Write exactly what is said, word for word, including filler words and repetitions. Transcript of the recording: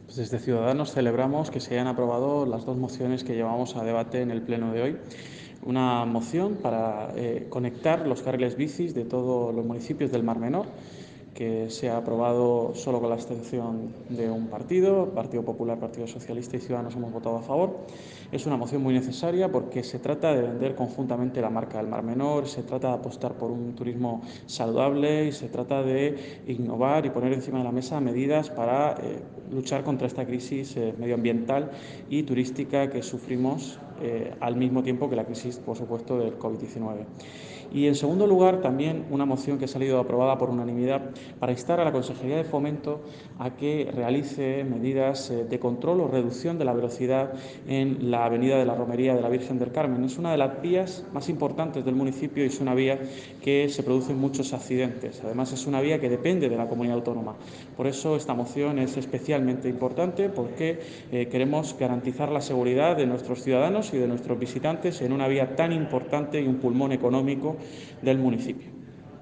Pues desde Ciudadanos celebramos que se hayan aprobado las dos mociones que llevamos a debate en el pleno de hoy. Una moción para eh, conectar los carriles bicis de todos los municipios del Mar Menor, que se ha aprobado solo con la abstención de un partido, Partido Popular, Partido Socialista y Ciudadanos hemos votado a favor. Es una moción muy necesaria porque se trata de vender conjuntamente la marca del Mar Menor, se trata de apostar por un turismo saludable y se trata de innovar y poner encima de la mesa medidas para eh, luchar contra esta crisis eh, medioambiental y turística que sufrimos eh, al mismo tiempo que la crisis, por supuesto, del COVID diecinueve. Y, en segundo lugar, también una moción que ha salido aprobada por unanimidad para instar a la Consejería de Fomento a que realice medidas de control o reducción de la velocidad en la avenida de la Romería de la Virgen del Carmen. Es una de las vías más importantes del municipio y es una vía que se producen muchos accidentes. Además, es una vía que depende de la comunidad autónoma. Por eso esta moción es especialmente importante porque eh, queremos garantizar la seguridad de nuestros ciudadanos y de nuestros visitantes en una vía tan importante y un pulmón económico del municipio.